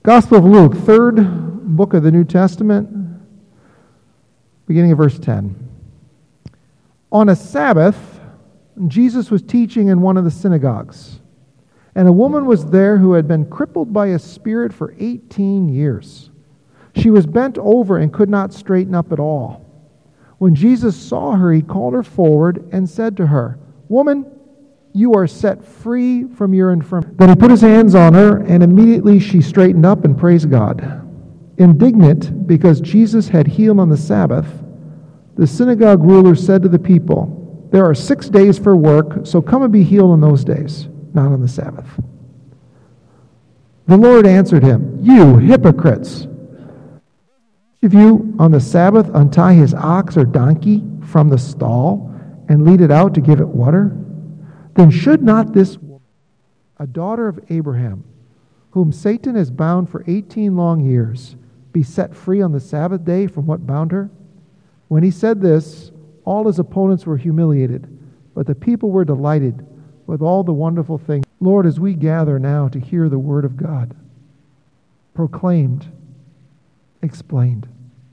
Gospel of Luke, third book of the New Testament, beginning of verse 10. On a Sabbath, Jesus was teaching in one of the synagogues, and a woman was there who had been crippled by a spirit for 18 years. She was bent over and could not straighten up at all. When Jesus saw her, he called her forward and said to her, "Woman, you are set free from your infirmity." Then he put his hands on her, and immediately she straightened up and praised God. Indignant because Jesus had healed on the Sabbath, the synagogue ruler said to the people, "There are 6 days for work, so come and be healed on those days, not on the Sabbath." The Lord answered him, "You hypocrites! If you on the Sabbath untie his ox or donkey from the stall and lead it out to give it water, then should not this woman, a daughter of Abraham, whom Satan has bound for 18 long years, be set free on the Sabbath day from what bound her?" When he said this, all his opponents were humiliated, but the people were delighted with all the wonderful things. Lord, as we gather now to hear the word of God, proclaimed, explained.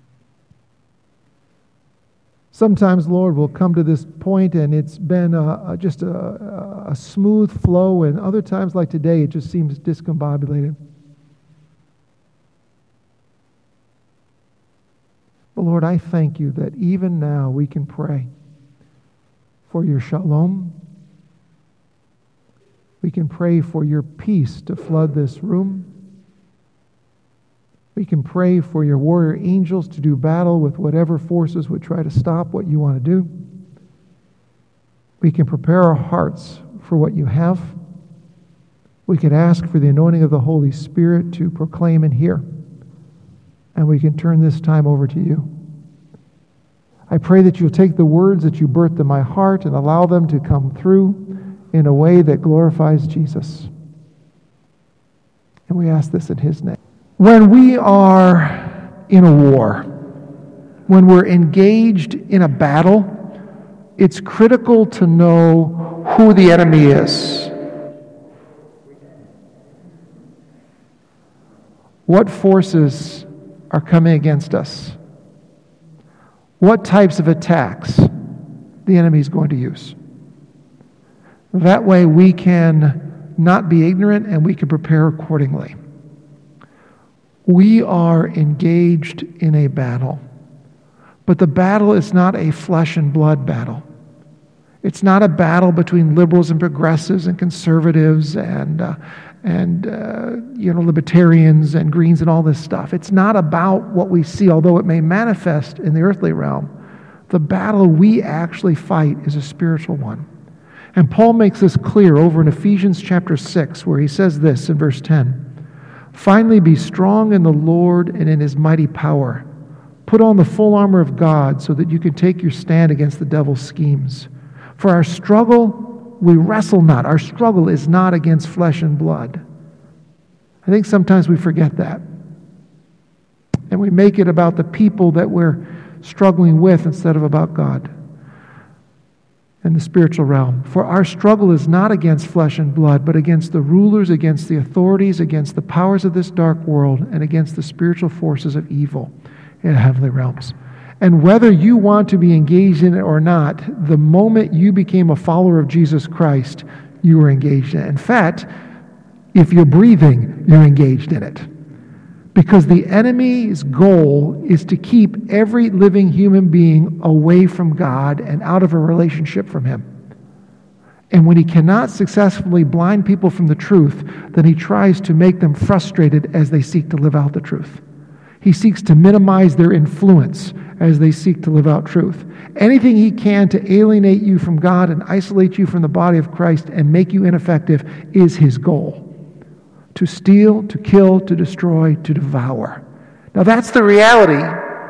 Sometimes, Lord, we'll come to this point and it's been just a smooth flow, and other times like today it just seems discombobulated. But Lord, I thank you that even now we can pray for your shalom. We can pray for your peace to flood this room. We can pray for your warrior angels to do battle with whatever forces would try to stop what you want to do. We can prepare our hearts for what you have. We can ask for the anointing of the Holy Spirit to proclaim and hear. And we can turn this time over to you. I pray that you'll take the words that you birthed in my heart and allow them to come through in a way that glorifies Jesus. And we ask this in his name. When we are in a war, when we're engaged in a battle, it's critical to know who the enemy is. What forces are coming against us? What types of attacks the enemy is going to use? That way we can not be ignorant and we can prepare accordingly. We are engaged in a battle, but the battle is not a flesh and blood battle. It's not a battle between liberals and progressives and conservatives and libertarians and greens and all this stuff. It's not about what we see, although it may manifest in the earthly realm. The battle we actually fight is a spiritual one. And Paul makes this clear over in Ephesians chapter 6, where he says this in verse 10. "Finally, be strong in the Lord and in his mighty power. Put on the full armor of God so that you can take your stand against the devil's schemes. For our struggle, we wrestle not. Our struggle is not against flesh and blood." I think sometimes we forget that. And we make it about the people that we're struggling with instead of about God and the spiritual realm. For our struggle is not against flesh and blood, but against the rulers, against the authorities, against the powers of this dark world, and against the spiritual forces of evil in heavenly realms. And whether you want to be engaged in it or not, the moment you became a follower of Jesus Christ, you were engaged in it. In fact, if you're breathing, you're engaged in it. Because the enemy's goal is to keep every living human being away from God and out of a relationship from him. And when he cannot successfully blind people from the truth, then he tries to make them frustrated as they seek to live out the truth. He seeks to minimize their influence as they seek to live out truth. Anything he can to alienate you from God and isolate you from the body of Christ and make you ineffective is his goal. To steal, to kill, to destroy, to devour. Now that's the reality.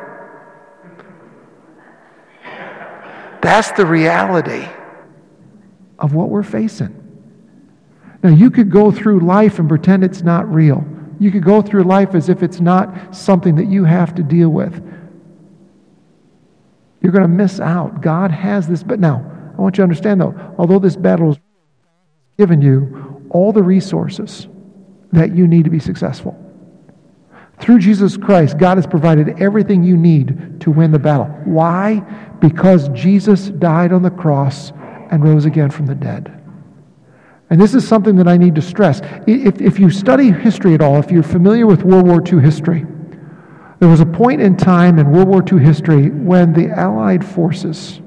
That's the reality of what we're facing. Now you could go through life and pretend it's not real. You could go through life as if it's not something that you have to deal with. You're going to miss out. God has this. But now, I want you to understand though, although this battle is given you all the resources that you need to be successful. Through Jesus Christ, God has provided everything you need to win the battle. Why? Because Jesus died on the cross and rose again from the dead. And this is something that I need to stress. If you study history at all, if you're familiar with World War II history, there was a point in time in World War II history when the Allied forces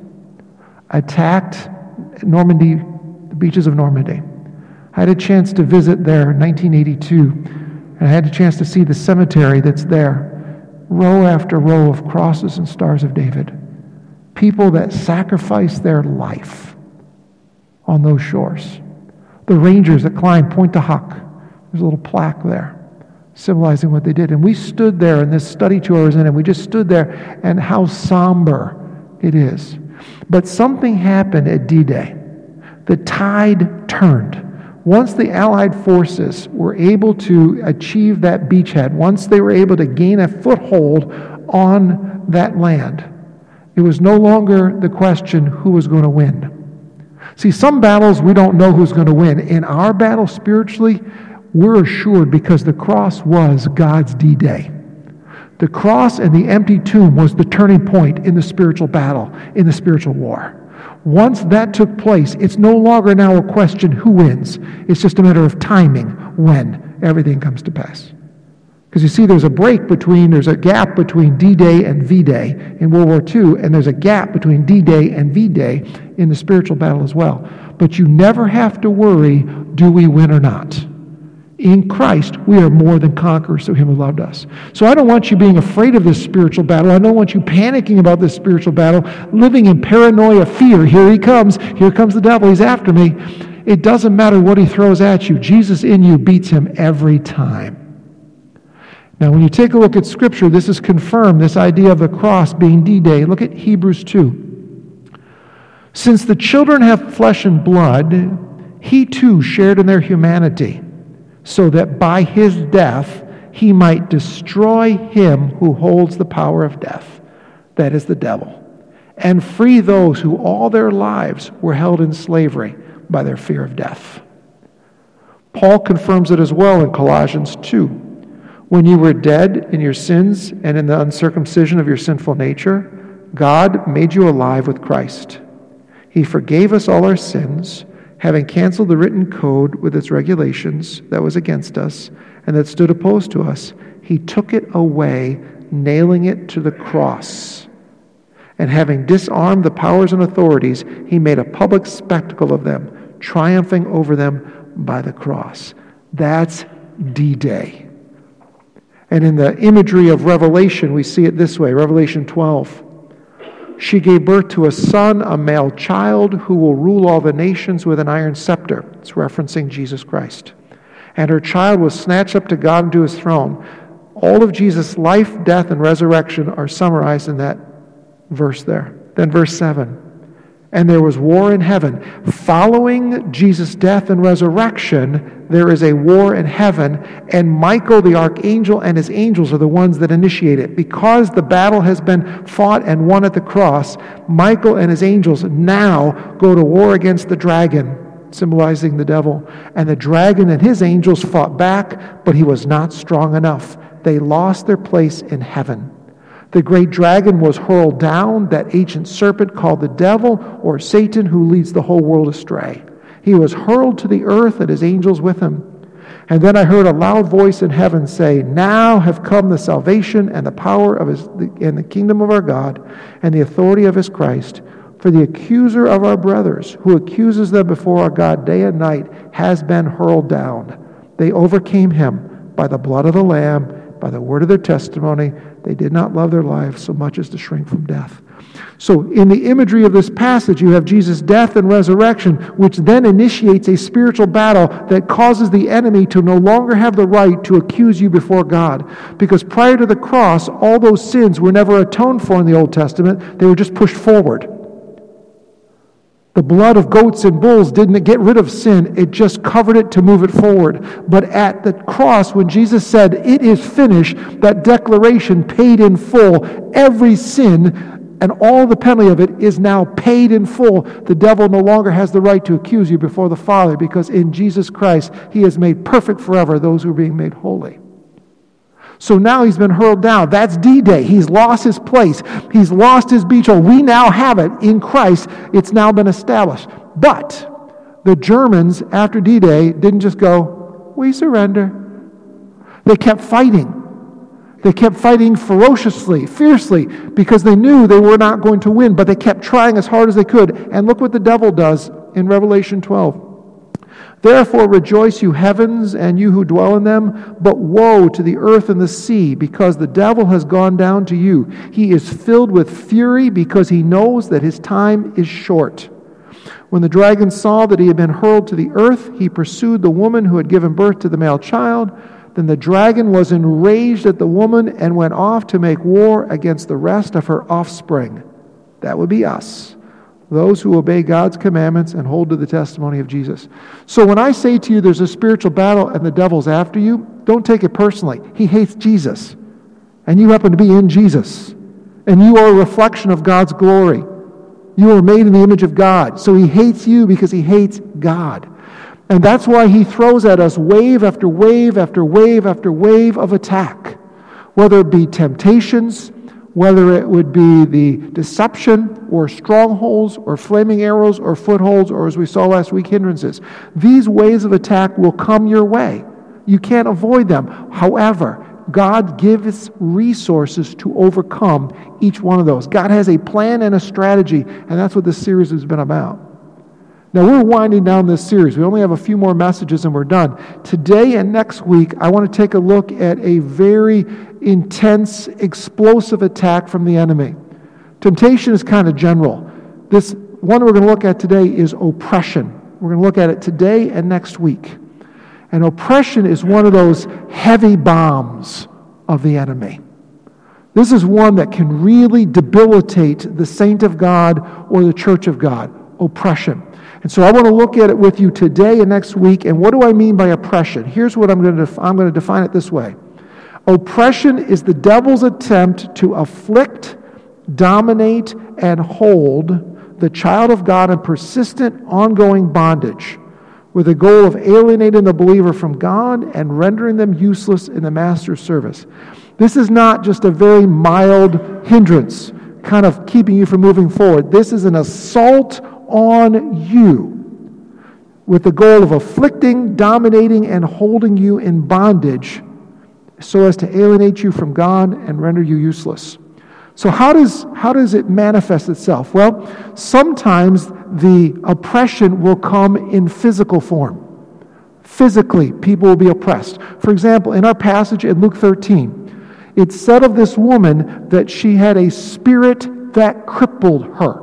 attacked Normandy, the beaches of Normandy. I had a chance to visit there in 1982, and I had a chance to see the cemetery that's there, row after row of crosses and stars of David. People that sacrificed their life on those shores. The Rangers that climbed Pointe du Hoc, there's a little plaque there symbolizing what they did. And we stood there in this study tour I was in, and we just stood there, and how somber it is. But something happened at D-Day. The tide turned. Once the Allied forces were able to achieve that beachhead, once they were able to gain a foothold on that land, it was no longer the question who was going to win. See, some battles we don't know who's going to win. In our battle spiritually, we're assured because the cross was God's D-Day. The cross and the empty tomb was the turning point in the spiritual battle, in the spiritual war. Once that took place, it's no longer now a question who wins. It's just a matter of timing when everything comes to pass. Because you see, there's a gap between D-Day and V-Day in World War II, and there's a gap between D-Day and V-Day in the spiritual battle as well. But you never have to worry, do we win or not? In Christ, we are more than conquerors through Him who loved us. So I don't want you being afraid of this spiritual battle. I don't want you panicking about this spiritual battle, living in paranoia, fear. Here he comes. Here comes the devil. He's after me. It doesn't matter what he throws at you. Jesus in you beats him every time. Now, when you take a look at Scripture, this is confirmed, this idea of the cross being D-Day. Look at Hebrews 2. Since the children have flesh and blood, he too shared in their humanity, so that by his death he might destroy him who holds the power of death, that is the devil, and free those who all their lives were held in slavery by their fear of death. Paul confirms it as well in Colossians 2. When you were dead in your sins and in the uncircumcision of your sinful nature, God made you alive with Christ. He forgave us all our sins, having canceled the written code with its regulations that was against us and that stood opposed to us. He took it away, nailing it to the cross. And having disarmed the powers and authorities, he made a public spectacle of them, triumphing over them by the cross. That's D-Day. And in the imagery of Revelation, we see it this way, Revelation 12. She gave birth to a son, a male child, who will rule all the nations with an iron scepter. It's referencing Jesus Christ. And her child was snatched up to God and to his throne. All of Jesus' life, death, and resurrection are summarized in that verse there. Then verse 7. And there was war in heaven. Following Jesus' death and resurrection, there is a war in heaven, and Michael the archangel and his angels are the ones that initiate it. Because the battle has been fought and won at the cross, Michael and his angels now go to war against the dragon, symbolizing the devil. And the dragon and his angels fought back, but he was not strong enough. They lost their place in heaven. The great dragon was hurled down, that ancient serpent called the devil or Satan, who leads the whole world astray. He was hurled to the earth and his angels with him. And then I heard a loud voice in heaven say, Now have come the salvation and the power of and the kingdom of our God and the authority of his Christ. For the accuser of our brothers, who accuses them before our God day and night, has been hurled down. They overcame him by the blood of the Lamb, by the word of their testimony. They did not love their lives so much as to shrink from death. So in the imagery of this passage, you have Jesus' death and resurrection, which then initiates a spiritual battle that causes the enemy to no longer have the right to accuse you before God. Because prior to the cross, all those sins were never atoned for in the Old Testament. They were just pushed forward. The blood of goats and bulls didn't get rid of sin. It just covered it to move it forward. But at the cross, when Jesus said, It is finished, that declaration paid in full every sin, and all the penalty of it is now paid in full. The devil no longer has the right to accuse you before the Father, because in Jesus Christ, he has made perfect forever those who are being made holy. So now he's been hurled down. That's D-Day. He's lost his place. He's lost his beachhead. We now have it in Christ. It's now been established. But the Germans, after D-Day, didn't just go, we surrender. They kept fighting. They kept fighting ferociously, fiercely, because they knew they were not going to win, but they kept trying as hard as they could. And look what the devil does in Revelation 12. Therefore rejoice, you heavens, and you who dwell in them, but woe to the earth and the sea, because the devil has gone down to you. He is filled with fury, because he knows that his time is short. When the dragon saw that he had been hurled to the earth, he pursued the woman who had given birth to the male child. Then the dragon was enraged at the woman and went off to make war against the rest of her offspring. That would be us, those who obey God's commandments and hold to the testimony of Jesus. So when I say to you there's a spiritual battle and the devil's after you, don't take it personally. He hates Jesus, and you happen to be in Jesus, and you are a reflection of God's glory. You are made in the image of God. So he hates you because he hates God. And that's why he throws at us wave after wave after wave after wave of attack, whether it be temptations, whether it would be the deception or strongholds or flaming arrows or footholds or, as we saw last week, hindrances. These waves of attack will come your way. You can't avoid them. However, God gives resources to overcome each one of those. God has a plan and a strategy, and that's what this series has been about. Now, we're winding down this series. We only have a few more messages and we're done. Today and next week, I want to take a look at a very intense, explosive attack from the enemy. Temptation is kind of general. This one we're going to look at today is oppression. We're going to look at it today and next week. And oppression is one of those heavy bombs of the enemy. This is one that can really debilitate the saint of God or the church of God. Oppression. And so I want to look at it with you today and next week. And what do I mean by oppression? Here's what I'm going to define it this way. Oppression is the devil's attempt to afflict, dominate, and hold the child of God in persistent, ongoing bondage with the goal of alienating the believer from God and rendering them useless in the master's service. This is not just a very mild hindrance, kind of keeping you from moving forward. This is an assault on you with the goal of afflicting, dominating, and holding you in bondage so as to alienate you from God and render you useless. So how does it manifest itself? Well, sometimes the oppression will come in physical form. Physically, people will be oppressed. For example, in our passage in Luke 13, it said of this woman that she had a spirit that crippled her.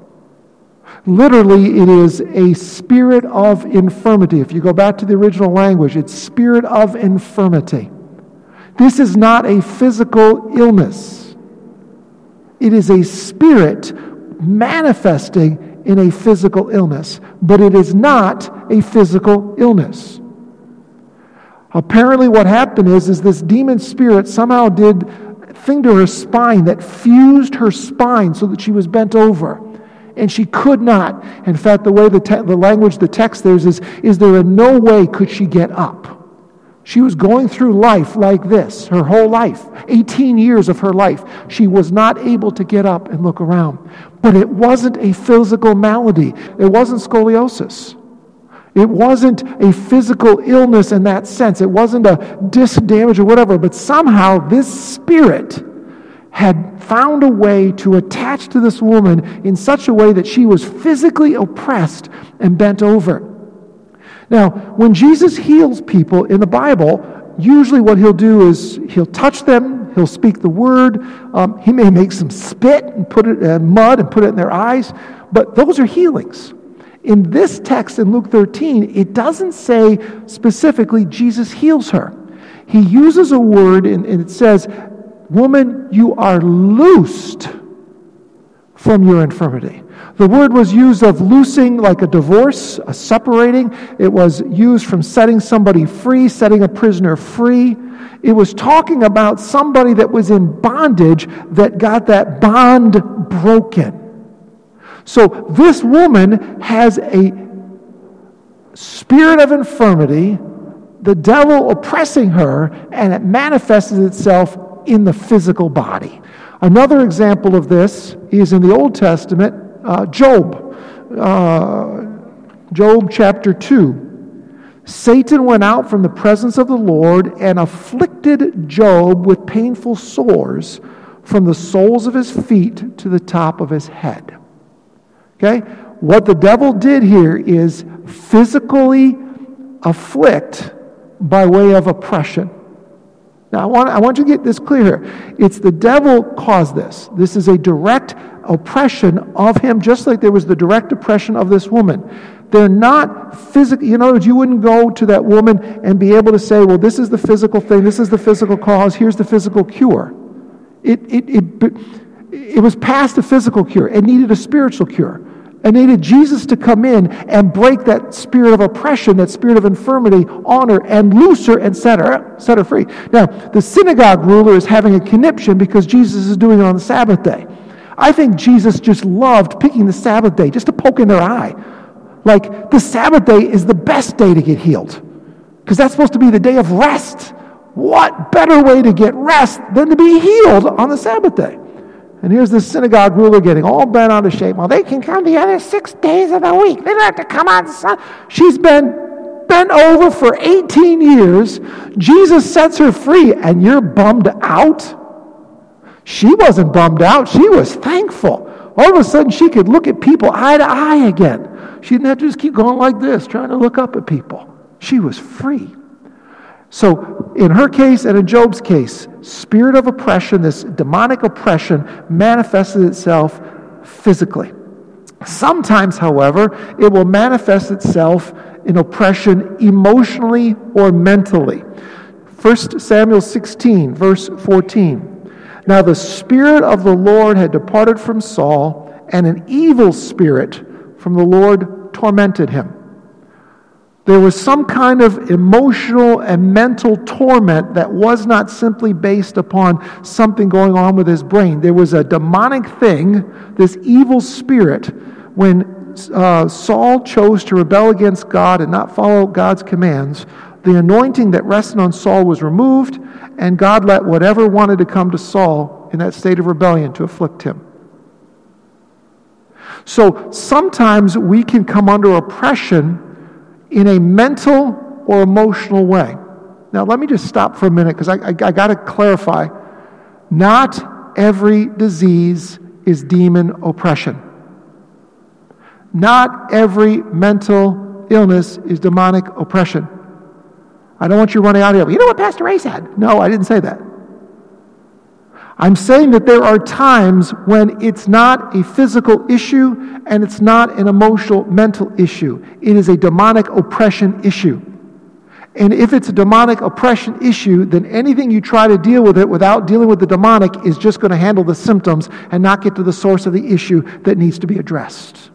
Literally, it is a spirit of infirmity. If you go back to the original language, it's spirit of infirmity. This is not a physical illness. It is a spirit manifesting in a physical illness, but it is not a physical illness. Apparently what happened is this demon spirit somehow did a thing to her spine that fused her spine so that she was bent over. And she could not. In fact, the way the language, the text there is there in no way could she get up. She was going through life like this, her whole life, 18 years of her life. She was not able to get up and look around. But it wasn't a physical malady. It wasn't scoliosis. It wasn't a physical illness in that sense. It wasn't a disc damage or whatever. But somehow this spirit had found a way to attach to this woman in such a way that she was physically oppressed and bent over. Now, when Jesus heals people in the Bible, usually what he'll do is he'll touch them, he'll speak the word, he may make some spit and put it in mud and put it in their eyes, but those are healings. In this text in Luke 13, it doesn't say specifically Jesus heals her. He uses a word and it says, "Woman, you are loosed from your infirmity." The word was used of loosing like a divorce, a separating. It was used from setting somebody free, setting a prisoner free. It was talking about somebody that was in bondage that got that bond broken. So this woman has a spirit of infirmity the devil oppressing her, and it manifests itself in the physical body. Another example of this is in the Old Testament, Job. Job chapter 2. Satan went out from the presence of the Lord and afflicted Job with painful sores from the soles of his feet to the top of his head. Okay? What the devil did here is physically afflict by way of oppression. Now, I want you to get this clear here. It's the devil caused this. This is a direct oppression of him, just like there was the direct oppression of this woman. They're not physical. In other words, you wouldn't go to that woman and be able to say, well, this is the physical thing, this is the physical cause, here's the physical cure. It was past the physical cure. It needed a spiritual cure. It needed Jesus to come in and break that spirit of oppression, that spirit of infirmity on her, and loose her and set her free. Now, the synagogue ruler is having a conniption because Jesus is doing it on the Sabbath day. I think Jesus just loved picking the Sabbath day just to poke in their eye. Like, the Sabbath day is the best day to get healed, because that's supposed to be the day of rest. What better way to get rest than to be healed on the Sabbath day? And here's the synagogue ruler getting all bent out of shape. Well, they can come the other 6 days of the week. They don't have to come on Sunday. She's been bent over for 18 years. Jesus sets her free, and you're bummed out? She wasn't bummed out. She was thankful. All of a sudden, she could look at people eye to eye again. She didn't have to just keep going like this, trying to look up at people. She was free. So in her case and in Job's case, spirit of oppression, this demonic oppression, manifested itself physically. Sometimes, however, it will manifest itself in oppression emotionally or mentally. 1 Samuel 16, verse 14. Now the Spirit of the Lord had departed from Saul, and an evil spirit from the Lord tormented him. There was some kind of emotional and mental torment that was not simply based upon something going on with his brain. There was a demonic thing, this evil spirit, when Saul chose to rebel against God and not follow God's commands. The anointing that rested on Saul was removed, and God let whatever wanted to come to Saul in that state of rebellion to afflict him. So sometimes we can come under oppression in a mental or emotional way. Now let me just stop for a minute, because I got to clarify. Not every disease is demon oppression. Not every mental illness is demonic oppression. I don't want you running out here. You know what Pastor Ray said? No, I didn't say that. I'm saying that there are times when it's not a physical issue and it's not an emotional, mental issue. It is a demonic oppression issue. And if it's a demonic oppression issue, then anything you try to deal with it without dealing with the demonic is just going to handle the symptoms and not get to the source of the issue that needs to be addressed.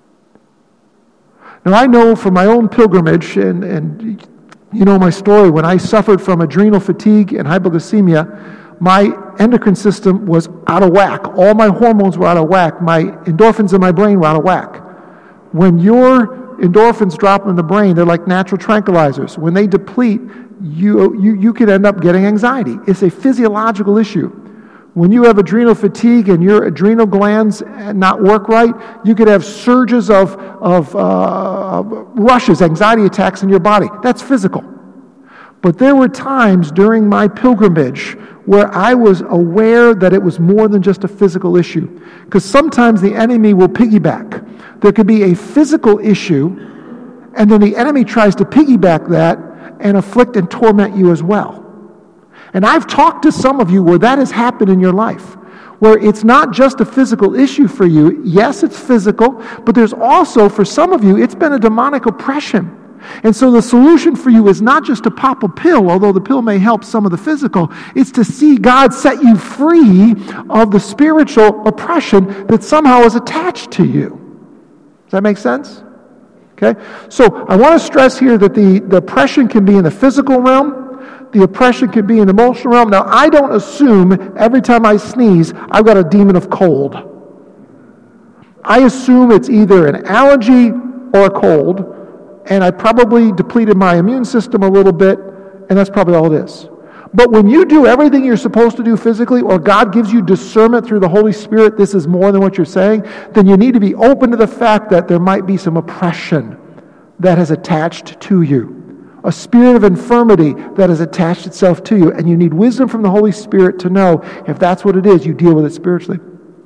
Now, I know from my own pilgrimage, and you know my story, when I suffered from adrenal fatigue and hypoglycemia, my endocrine system was out of whack. All my hormones were out of whack. My endorphins in my brain were out of whack. When your endorphins drop in the brain, they're like natural tranquilizers. When they deplete, you could end up getting anxiety. It's a physiological issue. When you have adrenal fatigue and your adrenal glands not work right, you could have surges of rushes, anxiety attacks in your body. That's physical. But there were times during my pilgrimage where I was aware that it was more than just a physical issue. Because sometimes the enemy will piggyback. There could be a physical issue, and then the enemy tries to piggyback that and afflict and torment you as well. And I've talked to some of you where that has happened in your life, where it's not just a physical issue for you. Yes, it's physical, but there's also, for some of you, it's been a demonic oppression. And so the solution for you is not just to pop a pill, although the pill may help some of the physical. It's to see God set you free of the spiritual oppression that somehow is attached to you. Does that make sense? Okay? So I want to stress here that the oppression can be in the physical realm. The oppression can be in the emotional realm. Now, I don't assume every time I sneeze, I've got a demon of cold. I assume it's either an allergy or a cold. and I probably depleted my immune system a little bit, and that's probably all it is. But when you do everything you're supposed to do physically, or God gives you discernment through the Holy Spirit, this is more than what you're saying, then you need to be open to the fact that there might be some oppression that has attached to you. A spirit of infirmity that has attached itself to you. And you need wisdom from the Holy Spirit to know if that's what it is, you deal with it spiritually.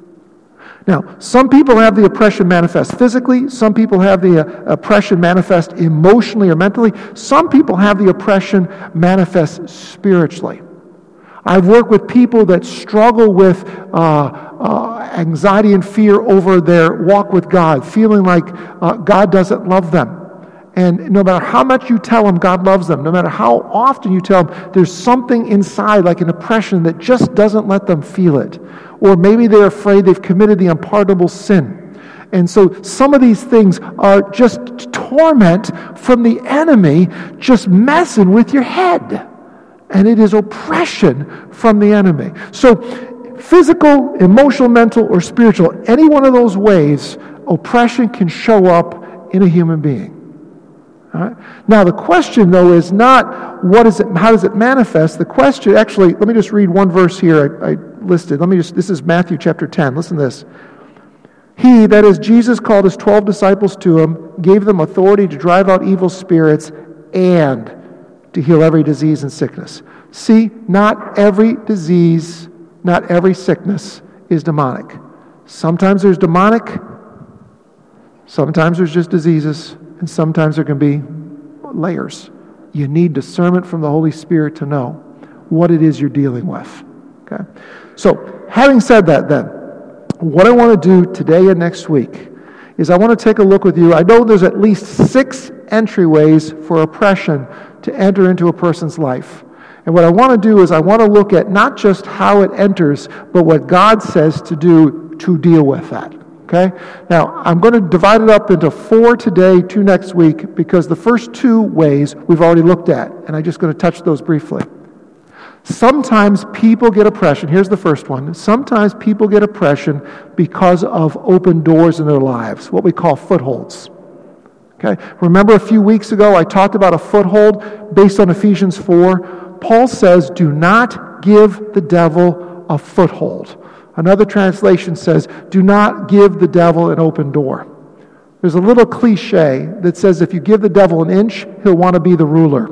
Now, some people have the oppression manifest physically. Some people have the oppression manifest emotionally or mentally. Some people have the oppression manifest spiritually. I've worked with people that struggle with anxiety and fear over their walk with God, feeling like God doesn't love them. And no matter how much you tell them God loves them, no matter how often you tell them, there's something inside, like an oppression, that just doesn't let them feel it. Or maybe they're afraid they've committed the unpardonable sin. And so some of these things are just torment from the enemy, just messing with your head. And it is oppression from the enemy. So physical, emotional, mental, or spiritual, any one of those ways, oppression can show up in a human being. All right? Now, the question, though, is not how does it manifest? The question, actually, let me just read one verse here I listed. This is Matthew chapter 10. Listen to this. He, that is Jesus, called his 12 disciples to him, gave them authority to drive out evil spirits and to heal every disease and sickness. See, not every disease, not every sickness is demonic. Sometimes there's demonic, sometimes there's just diseases, and sometimes there can be layers. You need discernment from the Holy Spirit to know what it is you're dealing with. Okay? So, having said that then, what I want to do today and next week is I want to take a look with you. I know there's at least 6 entryways for oppression to enter into a person's life. And what I want to do is I want to look at not just how it enters, but what God says to do to deal with that. Okay? Now, I'm going to divide it up into 4 today, 2 next week, because the first 2 ways we've already looked at, and I'm just going to touch those briefly. Sometimes people get oppression. Here's the first one. Sometimes people get oppression because of open doors in their lives, what we call footholds. Okay? Remember a few weeks ago I talked about a foothold based on Ephesians 4? Paul says, do not give the devil a foothold. Another translation says, do not give the devil an open door. There's a little cliche that says if you give the devil an inch, he'll want to be the ruler.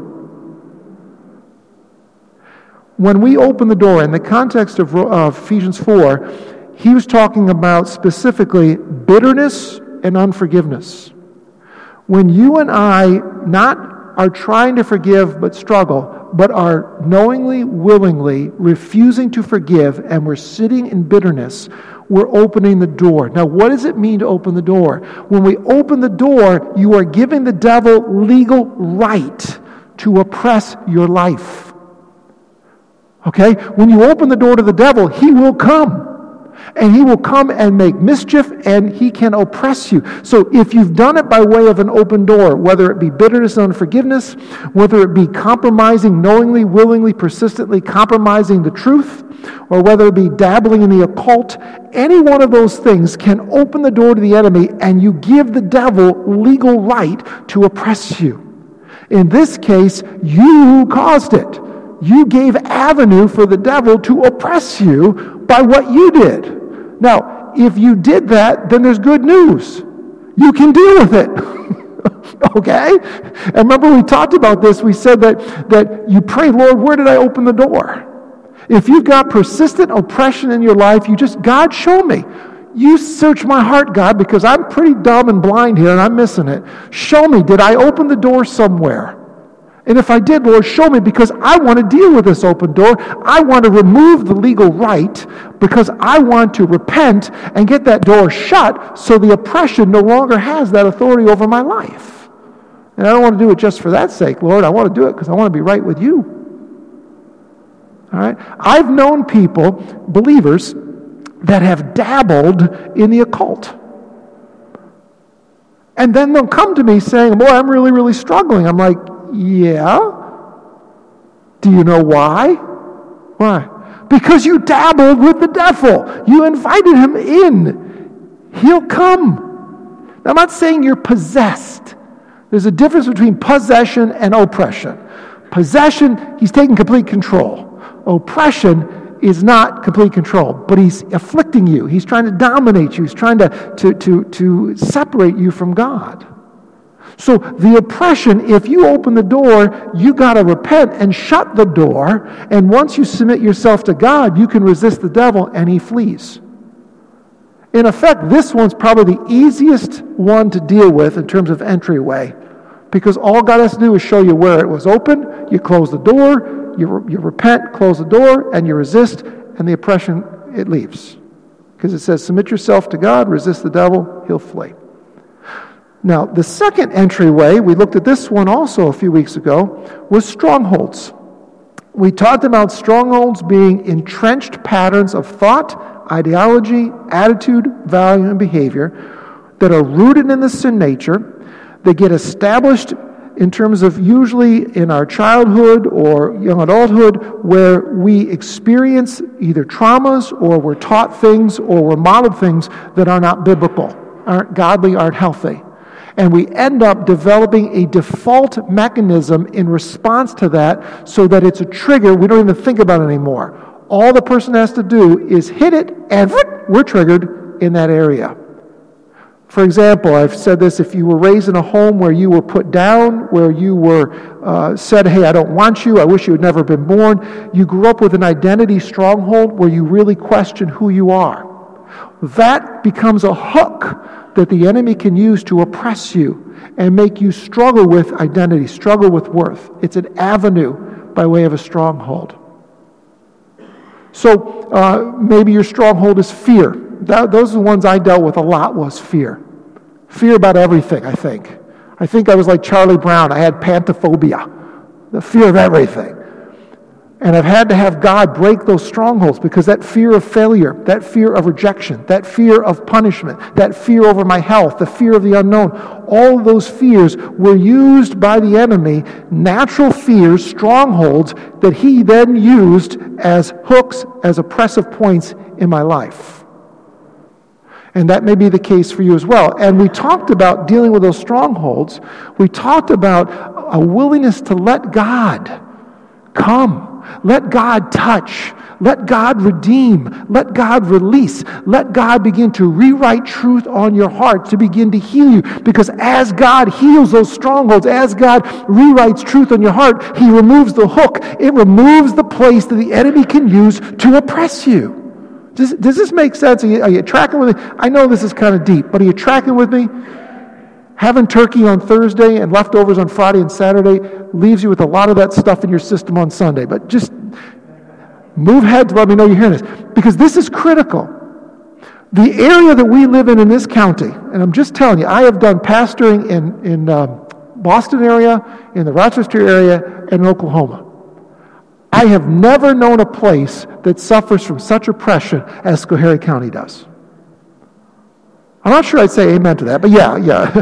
When we open the door, in the context of Ephesians 4, he was talking about specifically bitterness and unforgiveness. When you and I not are trying to forgive but struggle, but are knowingly, willingly refusing to forgive, and we're sitting in bitterness, we're opening the door. Now, what does it mean to open the door? When we open the door, you are giving the devil legal right to oppress your life. Okay? When you open the door to the devil, he will come. And he will come and make mischief, and he can oppress you. So if you've done it by way of an open door, whether it be bitterness and unforgiveness, whether it be compromising knowingly, willingly, persistently compromising the truth, or whether it be dabbling in the occult, any one of those things can open the door to the enemy, and you give the devil legal right to oppress you. In this case, you caused it. You gave avenue for the devil to oppress you by what you did. Now, if you did that, then there's good news. You can deal with it. Okay? And remember we talked about this. We said that you pray, Lord, where did I open the door? If you've got persistent oppression in your life, God, show me. You search my heart, God, because I'm pretty dumb and blind here and I'm missing it. Show me, did I open the door somewhere? And if I did, Lord, show me, because I want to deal with this open door. I want to remove the legal right because I want to repent and get that door shut so the oppression no longer has that authority over my life. And I don't want to do it just for that sake, Lord. I want to do it because I want to be right with you. All right? I've known people, believers, that have dabbled in the occult. And then they'll come to me saying, boy, I'm really, really struggling. I'm like, yeah? Do you know why? Why? Because you dabbled with the devil. You invited him in. He'll come. Now, I'm not saying you're possessed. There's a difference between possession and oppression. Possession, he's taking complete control. Oppression is not complete control, but he's afflicting you. He's trying to dominate you. He's trying to separate you from God. So the oppression, if you open the door, you got to repent and shut the door. And once you submit yourself to God, you can resist the devil and he flees. In effect, this one's probably the easiest one to deal with in terms of entryway, because all God has to do is show you where it was open, you close the door, you repent, close the door, and you resist, and the oppression, it leaves. Because it says, submit yourself to God, resist the devil, he'll flee. Now, the second entryway, we looked at this one also a few weeks ago, was strongholds. We talked about strongholds being entrenched patterns of thought, ideology, attitude, value, and behavior that are rooted in the sin nature. They get established in terms of usually in our childhood or young adulthood, where we experience either traumas or we're taught things or we're modeled things that are not biblical, aren't godly, aren't healthy. And we end up developing a default mechanism in response to that so that it's a trigger we don't even think about it anymore. All the person has to do is hit it and we're triggered in that area. For example, I've said this, if you were raised in a home where you were put down, where you were said, hey, I don't want you, I wish you had never been born, you grew up with an identity stronghold where you really question who you are. That becomes a hook that the enemy can use to oppress you and make you struggle with identity, struggle with worth. It's an avenue by way of a stronghold. So maybe your stronghold is fear. Those are the ones I dealt with a lot, was fear. Fear about everything, I think. I think I was like Charlie Brown. I had pantophobia, the fear of everything. And I've had to have God break those strongholds, because that fear of failure, that fear of rejection, that fear of punishment, that fear over my health, the fear of the unknown, all of those fears were used by the enemy, natural fears, strongholds that he then used as hooks, as oppressive points in my life. And that may be the case for you as well. And we talked about dealing with those strongholds. We talked about a willingness to let God come. Let God touch. Let God redeem. Let God release. Let God begin to rewrite truth on your heart, to begin to heal you. Because as God heals those strongholds, as God rewrites truth on your heart, he removes the hook. It removes the place that the enemy can use to oppress you. Does this make sense? Are you tracking with me? I know this is kind of deep, but are you tracking with me? Having turkey on Thursday and leftovers on Friday and Saturday leaves you with a lot of that stuff in your system on Sunday. But just move ahead to let me know you're hearing this, because this is critical. The area that we live in this county, and I'm just telling you, I have done pastoring in Boston area, in the Rochester area, and in Oklahoma. I have never known a place that suffers from such oppression as Schoharie County does. I'm not sure I'd say amen to that, but yeah.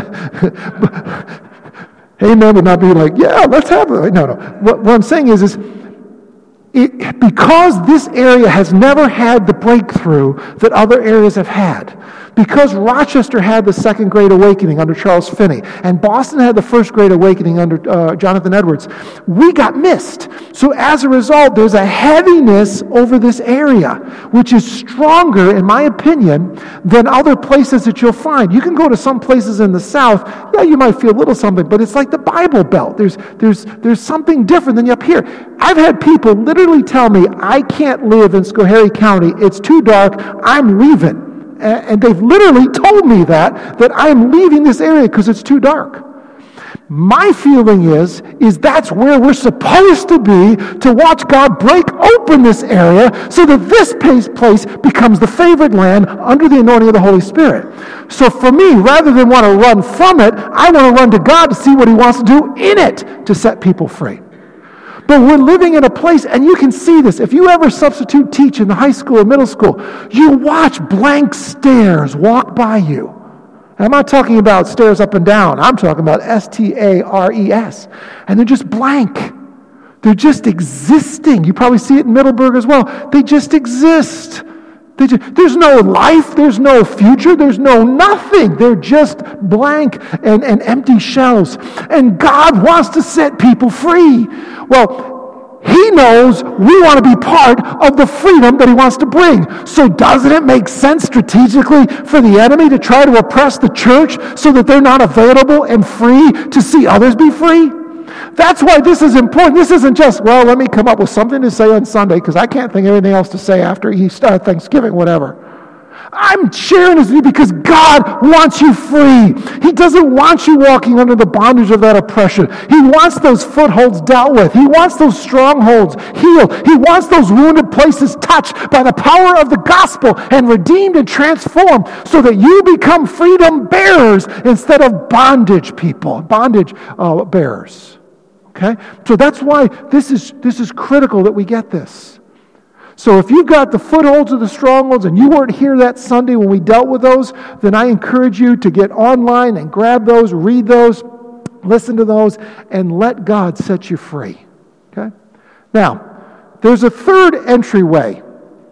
Amen would not be like, yeah, let's have it. No. What I'm saying is because this area has never had the breakthrough that other areas have had, because Rochester had the Second Great Awakening under Charles Finney, and Boston had the First Great Awakening under Jonathan Edwards, we got missed. So as a result, there's a heaviness over this area, which is stronger, in my opinion, than other places that you'll find. You can go to some places in the South, yeah, you might feel a little something, but it's like the Bible Belt. There's something different than up here. I've had people literally tell me, I can't live in Schoharie County. It's too dark. I'm leaving. And they've literally told me that I'm leaving this area because it's too dark. My feeling is that's where we're supposed to be, to watch God break open this area so that this place becomes the favored land under the anointing of the Holy Spirit. So for me, rather than want to run from it, I want to run to God to see what he wants to do in it to set people free. But we're living in a place, and you can see this. If you ever substitute teach in the high school or middle school, you watch blank stares walk by you. And I'm not talking about stairs up and down. I'm talking about S-T-A-R-E-S. And they're just blank. They're just existing. You probably see it in Middleburg as well. They just exist. There's no life, there's no future, there's no nothing. They're just blank and empty shells. And God wants to set people free. Well, He knows we want to be part of the freedom that He wants to bring. So doesn't it make sense strategically for the enemy to try to oppress the church so that they're not available and free to see others be free? That's why this is important. This isn't just, well, let me come up with something to say on Sunday because I can't think of anything else to say after Easter, Thanksgiving, whatever. I'm sharing this with you because God wants you free. He doesn't want you walking under the bondage of that oppression. He wants those footholds dealt with. He wants those strongholds healed. He wants those wounded places touched by the power of the gospel and redeemed and transformed so that you become freedom bearers instead of bondage people, bondage bearers. Okay? So that's why this is critical that we get this. So if you've got the footholds of the strongholds and you weren't here that Sunday when we dealt with those, then I encourage you to get online and grab those, read those, listen to those, and let God set you free. Okay? Now, there's a third entryway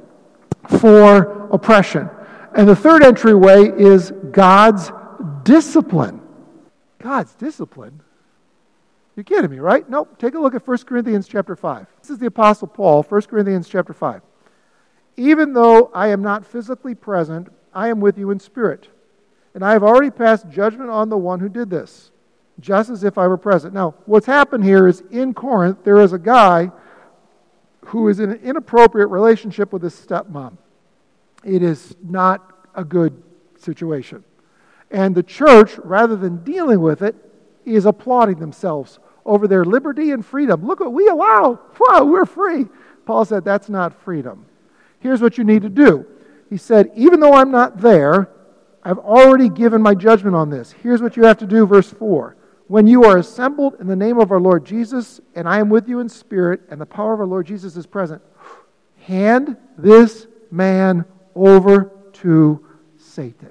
for oppression. And the third entryway is God's discipline. God's discipline? You're kidding me, right? Nope. Take a look at 1 Corinthians chapter 5. This is the Apostle Paul, 1 Corinthians chapter 5. Even though I am not physically present, I am with you in spirit. And I have already passed judgment on the one who did this, just as if I were present. Now, what's happened here is in Corinth, there is a guy who is in an inappropriate relationship with his stepmom. It is not a good situation. And the church, rather than dealing with it, is applauding themselves over their liberty and freedom. Look what we allow. Wow, we're free. Paul said that's not freedom. Here's what you need to do. He said, even though I'm not there, I've already given my judgment on this. Here's what you have to do, verse 4. When you are assembled in the name of our Lord Jesus, and I am with you in spirit, and the power of our Lord Jesus is present, hand this man over to Satan.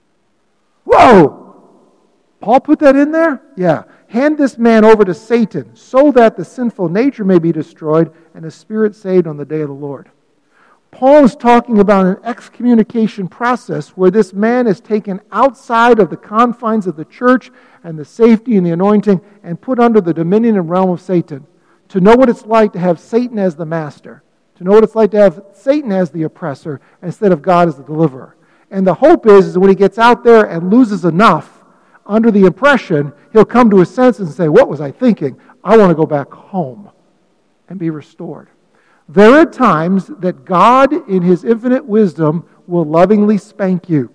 Whoa! Paul put that in there? Yeah. Hand this man over to Satan so that the sinful nature may be destroyed and the spirit saved on the day of the Lord. Paul is talking about an excommunication process where this man is taken outside of the confines of the church and the safety and the anointing and put under the dominion and realm of Satan. To know what it's like to have Satan as the master. To know what it's like to have Satan as the oppressor instead of God as the deliverer. And the hope is when he gets out there and loses enough under the impression, he'll come to his senses and say, what was I thinking? I want to go back home and be restored. There are times that God, in His infinite wisdom, will lovingly spank you.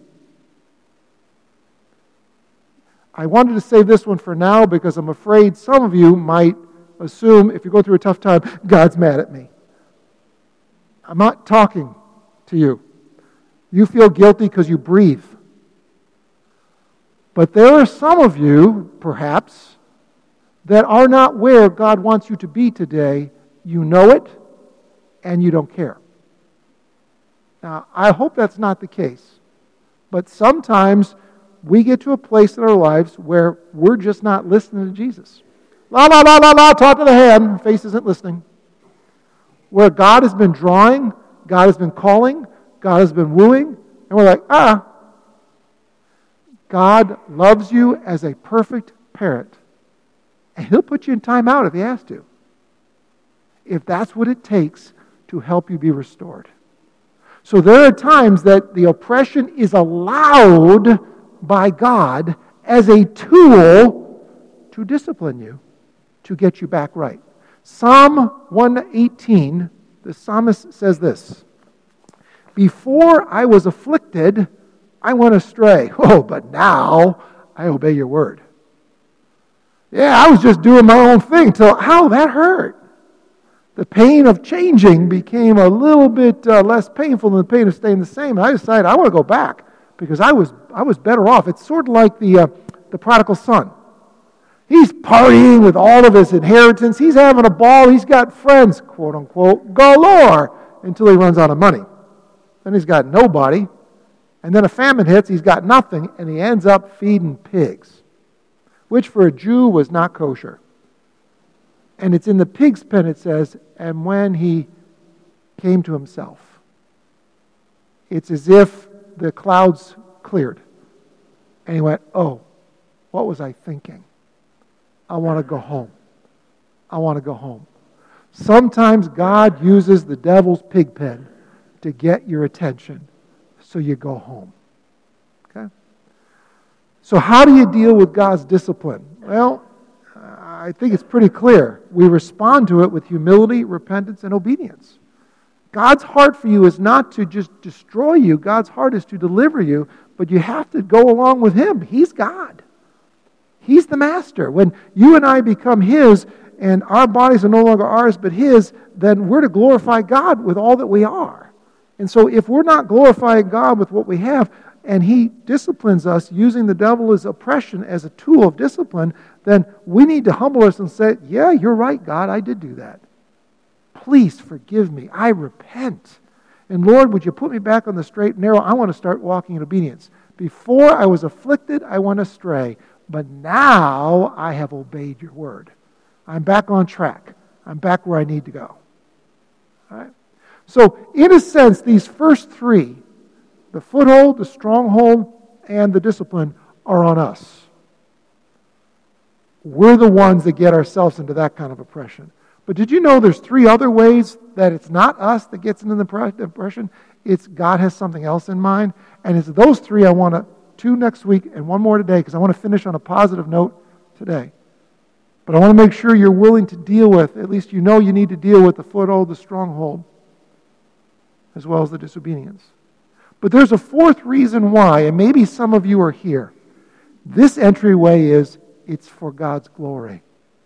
I wanted to save this one for now because I'm afraid some of you might assume, if you go through a tough time, God's mad at me. I'm not talking to you. You feel guilty because you breathe. But there are some of you, perhaps, that are not where God wants you to be today. You know it, and you don't care. Now, I hope that's not the case. But sometimes we get to a place in our lives where we're just not listening to Jesus. La, la, la, la, la, talk to the hand. Face isn't listening. Where God has been drawing, God has been calling, God has been wooing, and we're like, God loves you as a perfect parent. And He'll put you in time out if He has to. If that's what it takes to help you be restored. So there are times that the oppression is allowed by God as a tool to discipline you, to get you back right. Psalm 118, the psalmist says this, before I was afflicted, I went astray. Oh, but now I obey your word. Yeah, I was just doing my own thing till, that hurt. The pain of changing became a little bit less painful than the pain of staying the same. And I decided I want to go back because I was better off. It's sort of like the prodigal son. He's partying with all of his inheritance. He's having a ball. He's got friends, quote unquote, galore, until he runs out of money. Then he's got nobody. And then a famine hits, he's got nothing, and he ends up feeding pigs, which for a Jew was not kosher. And it's in the pig's pen, it says, and when he came to himself. it's as if the clouds cleared. And he went, oh, what was I thinking? I want to go home. I want to go home. Sometimes God uses the devil's pig pen to get your attention, so you go home. Okay? So how do you deal with God's discipline? Well, I think it's pretty clear. We respond to it with humility, repentance, and obedience. God's heart for you is not to just destroy you. God's heart is to deliver you, but you have to go along with Him. He's God. He's the master. When you and I become His, and our bodies are no longer ours but His, then we're to glorify God with all that we are. And so if we're not glorifying God with what we have, and He disciplines us using the devil's oppression as a tool of discipline, then we need to humble us and say, yeah, you're right, God, I did do that. Please forgive me. I repent. And Lord, would you put me back on the straight and narrow? I want to start walking in obedience. Before I was afflicted, I went astray. But now I have obeyed your word. I'm back on track. I'm back where I need to go. All right? So, in a sense, these first three, the foothold, the stronghold, and the discipline, are on us. We're the ones that get ourselves into that kind of oppression. But did you know there's three other ways that it's not us that gets into the oppression? It's God has something else in mind. And it's those three I want to, two next week and one more today, because I want to finish on a positive note today. But I want to make sure you're willing to deal with, at least you know you need to deal with the foothold, the stronghold, as well as the disobedience. But there's a fourth reason why, and maybe some of you are here. This entryway is, it's for God's glory.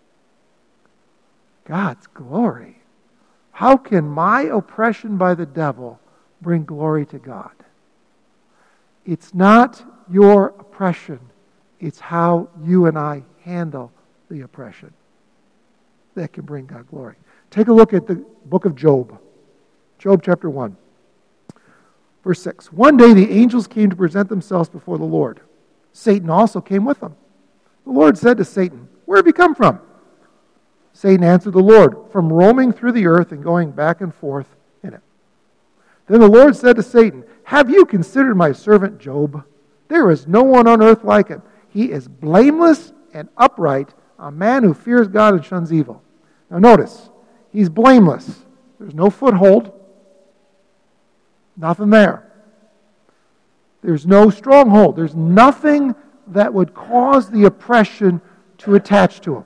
God's glory. How can my oppression by the devil bring glory to God? It's not your oppression. It's how you and I handle the oppression that can bring God glory. Take a look at the book of Job. Job chapter 1. Verse 6. One day the angels came to present themselves before the Lord. Satan also came with them. The Lord said to Satan, "Where have you come from?" Satan answered the Lord, "From roaming through the earth and going back and forth in it." Then the Lord said to Satan, "Have you considered my servant Job? There is no one on earth like him. He is blameless and upright, a man who fears God and shuns evil." Now notice, he's blameless. There's no foothold. Nothing there. There's no stronghold. There's nothing that would cause the oppression to attach to him.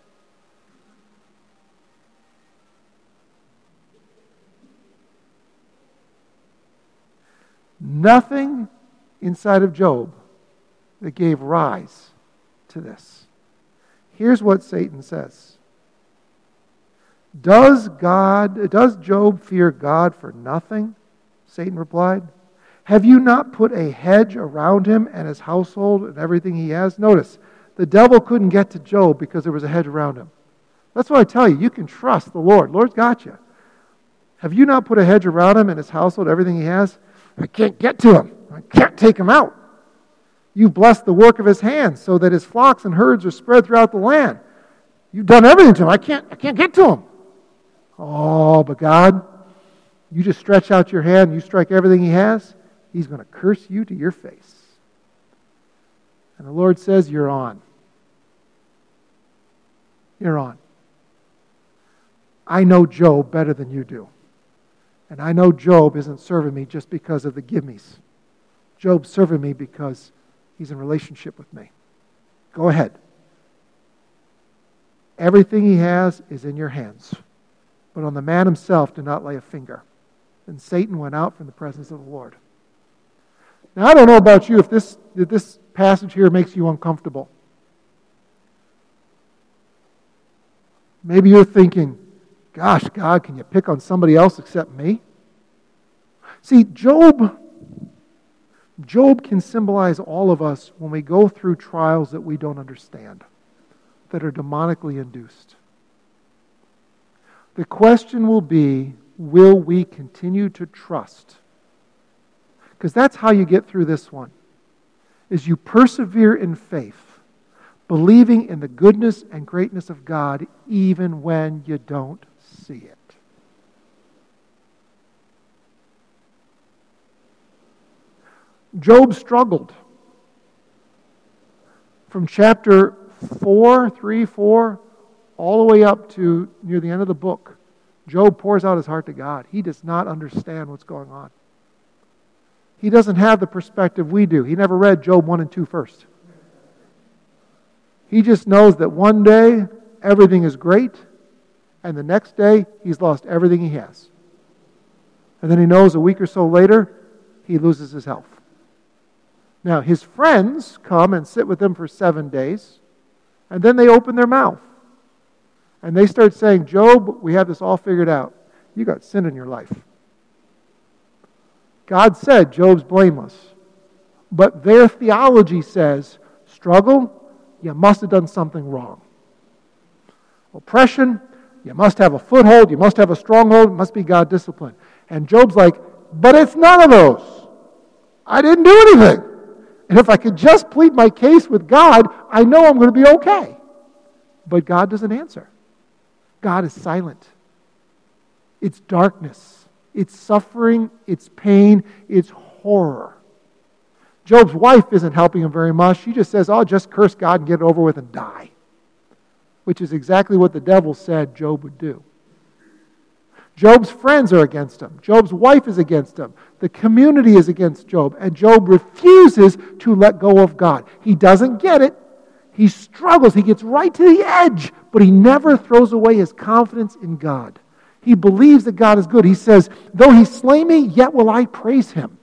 Nothing inside of Job that gave rise to this. Here's what Satan says. Does Job fear God for nothing? Satan replied. Have you not put a hedge around him and his household and everything he has? Notice, the devil couldn't get to Job because there was a hedge around him. That's why I tell you, you can trust the Lord. Lord's got you. Have you not put a hedge around him and his household, everything he has? I can't get to him. I can't take him out. You've blessed the work of his hands so that his flocks and herds are spread throughout the land. You've done everything to him. I can't get to him. Oh, but God, you just stretch out your hand and you strike everything he has, he's going to curse you to your face. And the Lord says, you're on. You're on. I know Job better than you do. And I know Job isn't serving me just because of the give-me's. Job's serving me because he's in relationship with me. Go ahead. Everything he has is in your hands. But on the man himself, do not lay a finger. And Satan went out from the presence of the Lord. Now, I don't know about you if this passage here makes you uncomfortable. Maybe you're thinking, gosh, God, can you pick on somebody else except me? See, Job can symbolize all of us when we go through trials that we don't understand, that are demonically induced. The question will be, will we continue to trust? Because that's how you get through this one, is you persevere in faith, believing in the goodness and greatness of God even when you don't see it. Job struggled. From chapter 3, 4, all the way up to near the end of the book, Job pours out his heart to God. He does not understand what's going on. He doesn't have the perspective we do. He never read Job 1 and 2 first. He just knows that one day everything is great, and the next day he's lost everything he has. And then he knows a week or so later, he loses his health. Now, his friends come and sit with him for 7 days, and then they open their mouth. And they start saying, Job, we have this all figured out. You got sin in your life. God said Job's blameless. But their theology says, struggle, you must have done something wrong. Oppression, you must have a foothold, you must have a stronghold, it must be God discipline. And Job's like, but it's none of those. I didn't do anything. And if I could just plead my case with God, I know I'm going to be okay. But God doesn't answer. God is silent. It's darkness. It's suffering. It's pain. It's horror. Job's wife isn't helping him very much. She just says, oh, just curse God and get it over with and die. Which is exactly what the devil said Job would do. Job's friends are against him. Job's wife is against him. The community is against Job. And Job refuses to let go of God. He doesn't get it. He struggles. He gets right to the edge. But he never throws away his confidence in God. He believes that God is good. He says, though he slay me, yet will I praise him.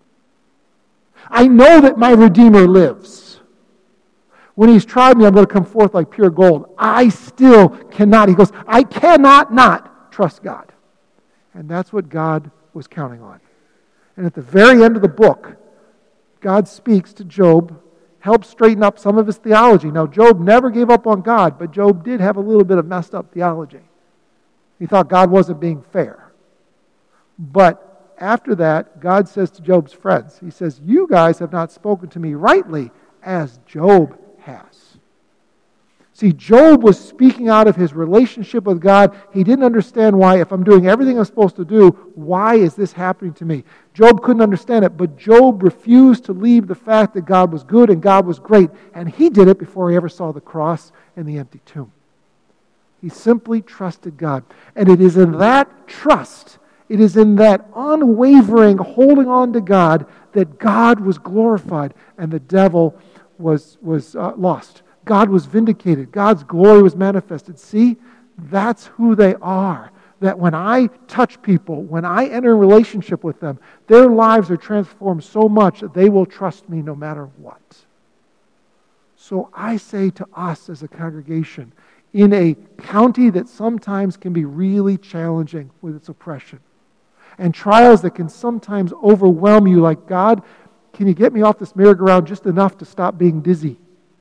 I know that my Redeemer lives. When he's tried me, I'm going to come forth like pure gold. I still cannot. He goes, I cannot not trust God. And that's what God was counting on. And at the very end of the book, God speaks to Job, helps straighten up some of his theology. Now, Job never gave up on God, but Job did have a little bit of messed up theology. He thought God wasn't being fair. But after that, God says to Job's friends, he says, you guys have not spoken to me rightly as Job has. See, Job was speaking out of his relationship with God. He didn't understand why, if I'm doing everything I'm supposed to do, why is this happening to me? Job couldn't understand it, but Job refused to leave the fact that God was good and God was great. And he did it before he ever saw the cross and the empty tomb. He simply trusted God. And it is in that trust, it is in that unwavering holding on to God that God was glorified and the devil was lost. God was vindicated. God's glory was manifested. See, that's who they are. That when I touch people, when I enter a relationship with them, their lives are transformed so much that they will trust me no matter what. So I say to us as a congregation, in a county that sometimes can be really challenging with its oppression, and trials that can sometimes overwhelm you, like, God, can you get me off this merry-go-round just enough to stop being dizzy?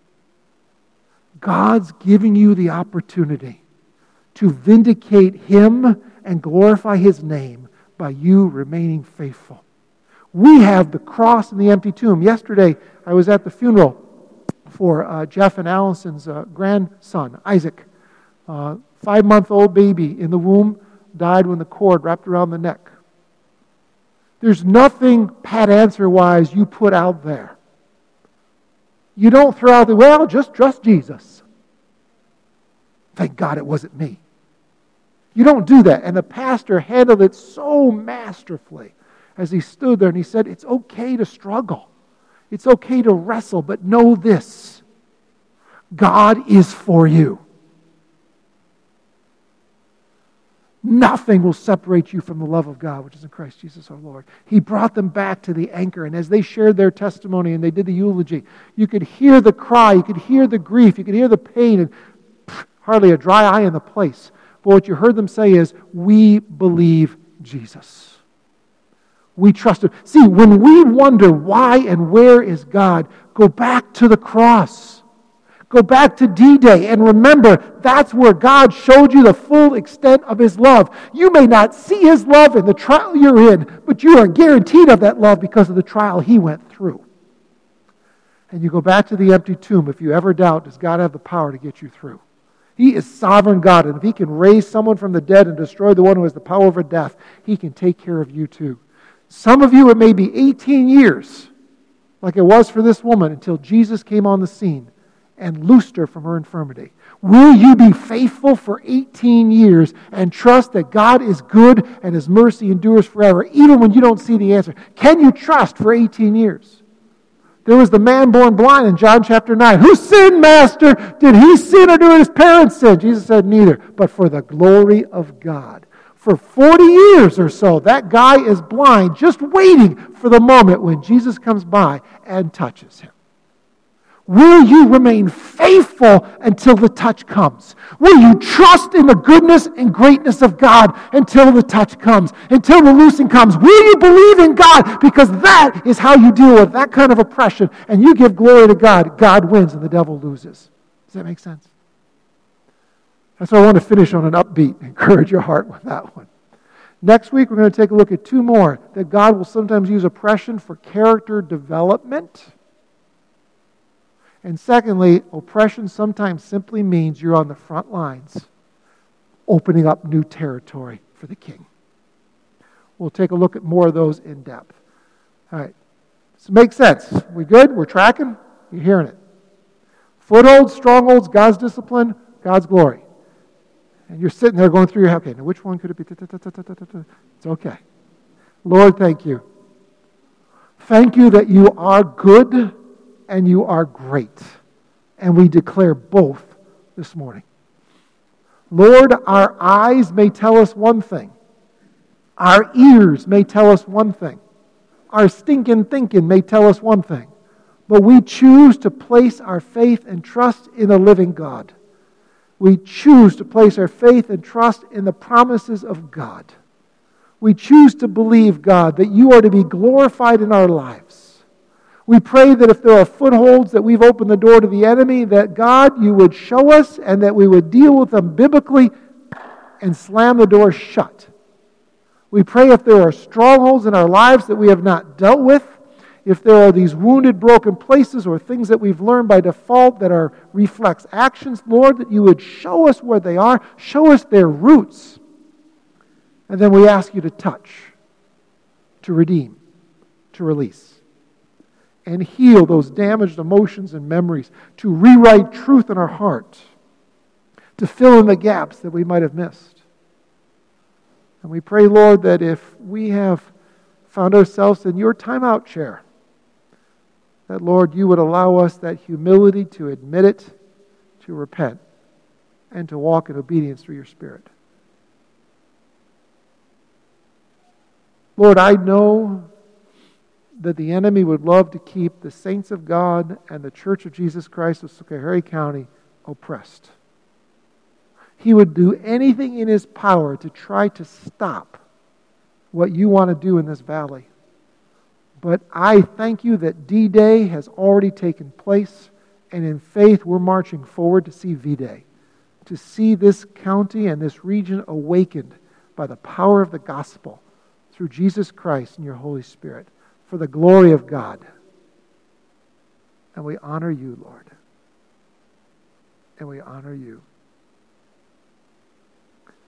God's giving you the opportunity to vindicate Him and glorify His name by you remaining faithful. We have the cross and the empty tomb. Yesterday, I was at the funeral for Jeff and Allison's grandson, Isaac. 5-month-old baby in the womb, died when the cord wrapped around the neck. There's nothing pat answer-wise you put out there. You don't throw out well, just trust Jesus. Thank God it wasn't me. You don't do that. And the pastor handled it so masterfully as he stood there and he said, it's okay to struggle. It's okay to wrestle, but know this. God is for you. Nothing will separate you from the love of God, which is in Christ Jesus our Lord. He brought them back to the anchor. And as they shared their testimony and they did the eulogy, you could hear the cry, you could hear the grief, you could hear the pain, and hardly a dry eye in the place. But what you heard them say is, we believe Jesus. We trust Him. See, when we wonder why and where is God, go back to the cross. Go back to D-Day and remember that's where God showed you the full extent of His love. You may not see His love in the trial you're in, but you are guaranteed of that love because of the trial He went through. And you go back to the empty tomb. If you ever doubt, does God have the power to get you through? He is sovereign God, and if He can raise someone from the dead and destroy the one who has the power over death, He can take care of you too. Some of you, it may be 18 years like it was for this woman until Jesus came on the scene and loosed her from her infirmity? Will you be faithful for 18 years and trust that God is good and His mercy endures forever, even when you don't see the answer? Can you trust for 18 years? There was the man born blind in John chapter 9. Who sinned, Master? Did he sin or did his parents sin? Jesus said, neither, but for the glory of God. For 40 years or so, that guy is blind, just waiting for the moment when Jesus comes by and touches him. Will you remain faithful until the touch comes? Will you trust in the goodness and greatness of God until the touch comes, until the loosing comes? Will you believe in God? Because that is how you deal with that kind of oppression. And you give glory to God. God wins and the devil loses. Does that make sense? That's why I want to finish on an upbeat. Encourage your heart with that one. Next week, we're going to take a look at two more. That God will sometimes use oppression for character development. And secondly, oppression sometimes simply means you're on the front lines, opening up new territory for the king. We'll take a look at more of those in depth. All right. Does it make sense? We good? We're tracking? You're hearing it. Footholds, strongholds, God's discipline, God's glory. And you're sitting there going through your head, okay, now which one could it be? It's okay. Lord, thank you. Thank you that you are good and you are great. And we declare both this morning. Lord, our eyes may tell us one thing. Our ears may tell us one thing. Our stinking thinking may tell us one thing. But we choose to place our faith and trust in the living God. We choose to place our faith and trust in the promises of God. We choose to believe, God, that you are to be glorified in our lives. We pray that if there are footholds that we've opened the door to the enemy, that God, you would show us and that we would deal with them biblically and slam the door shut. We pray if there are strongholds in our lives that we have not dealt with, if there are these wounded, broken places or things that we've learned by default that are reflex actions, Lord, that you would show us where they are, show us their roots. And then we ask you to touch, to redeem, to release, and heal those damaged emotions and memories, to rewrite truth in our heart, to fill in the gaps that we might have missed. And we pray, Lord, that if we have found ourselves in your timeout chair, that, Lord, you would allow us that humility to admit it, to repent, and to walk in obedience through your Spirit. Lord, I know that the enemy would love to keep the saints of God and the Church of Jesus Christ of Schoharie County oppressed. He would do anything in his power to try to stop what you want to do in this valley. But I thank you that D-Day has already taken place, and in faith we're marching forward to see V-Day, to see this county and this region awakened by the power of the gospel through Jesus Christ and your Holy Spirit, for the glory of God. And we honor you, Lord. And we honor you.